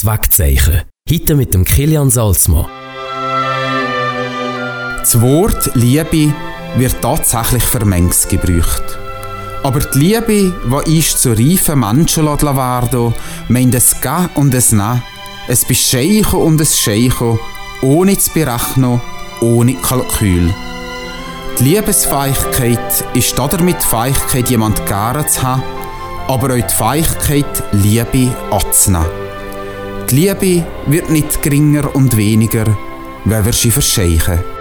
Wegzeichen. Heute mit dem Kilian Salzmann. Das Wort Liebe wird tatsächlich für manches gebraucht. Aber die Liebe, die ist zu reifen Menschen werden, meint ein Gehen und ein Nein, ein Bescheichen und ein Scheichen, ohne zu berechnen, ohne Kalkül. Die Liebesfähigkeit ist damit die Fähigkeit, jemanden gerne zu haben, aber auch die Fähigkeit, Liebe anzunehmen. Die Liebe wird nicht geringer und weniger, wenn wir sie verscheichen.